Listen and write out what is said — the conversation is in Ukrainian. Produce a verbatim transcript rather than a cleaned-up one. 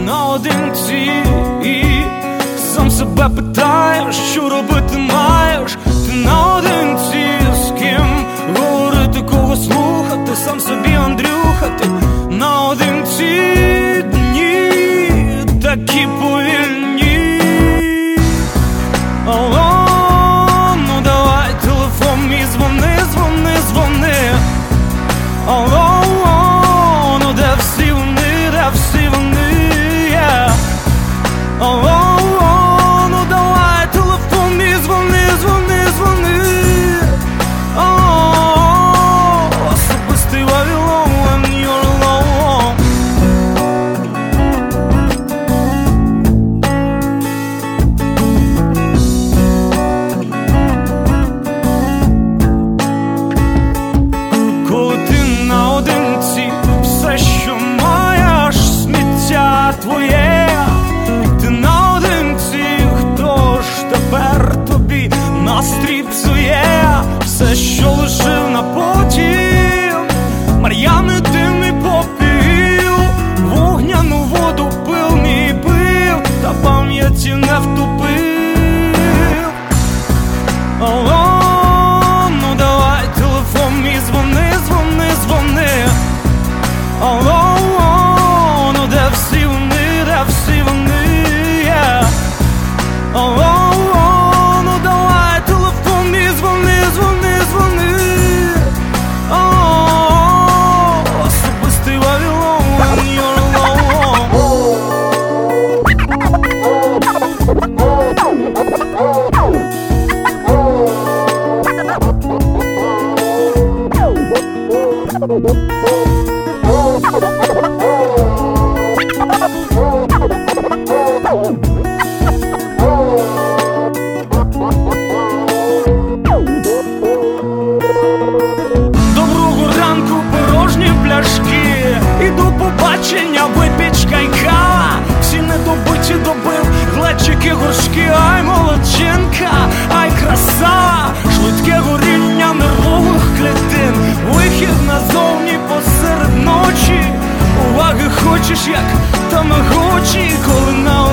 наодинці, і сам себе питаєш, що робити маєш. Ти наодинці, з ким говорити, кого слухати, сам собі Андрюха. Ти наодинці, дні такі повільні. Алло, ну давай телефон мій, дзвони, дзвони, дзвони. Алло, ну де всі вони, де всі вони, yeah. Алло, ну давай телефон мій, дзвони, дзвони, дзвони. Алло, особистий Вавилон, when you're alone. Коли ти наодинці, все, що маєш, сміття твоє. Ти наодинці, хто ж тепер тобі настрій псує? Все, що лишив на потім, мар'яни дим і попіл, вогняну воду пил мій пив, та пам'яті не втопив. Алло, ну давай телефон мій, дзвони, дзвони, дзвони. Алло, ну де всі вони, де всі вони, yeah. Алло, ну давай телефон мій, дзвони, дзвони, дзвони. Алло, особистий Вавилон, when you're alone. Доброго ранку, порожні пляшки, і до побачення, випічка й кава. Всі недобиті добив, глечики, горшки. Ай, молодчинка, ай, краса, швидке горіння нервових клітин, вихід назовні посеред ночі. Уваги хочеш, як тамагочі, коли на